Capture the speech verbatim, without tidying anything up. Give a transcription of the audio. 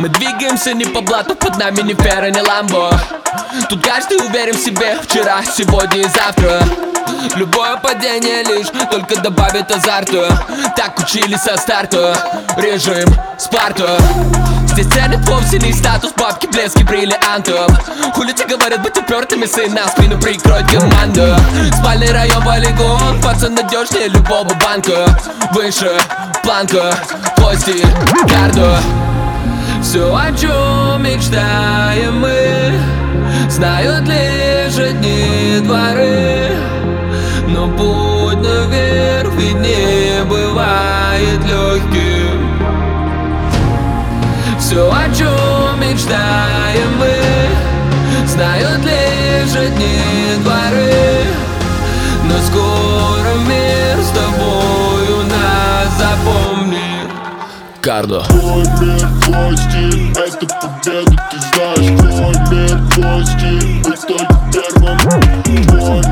Мы двигаемся не по блату, под нами ни Ферра, ни Ламбо. Тут каждый уверен в себе, вчера, сегодня и завтра. Любое падение лишь только добавит азарта. Так учили со старта, режим Спарта. Здесь ценят вовсе не статус, бабки, блески, бриллиантов. Хули те говорят быть упертыми, сын на спину прикроет команда. Спальный район, полигон, пацан надежнее любого банка. Выше планка, твой стиль, кардо. Все, о чем мечтаем мы, знают лишь одни дворы. Но путь наверх ведь не бывает легким. Все, о чем мечтаем мы, знают лишь одни дворы. Но скоро мир с тобою нас запомнит. Кардо. Твой мир, твой стиль, это победа, ты знаешь. Твой мир, твой стиль, быть только первым. Твой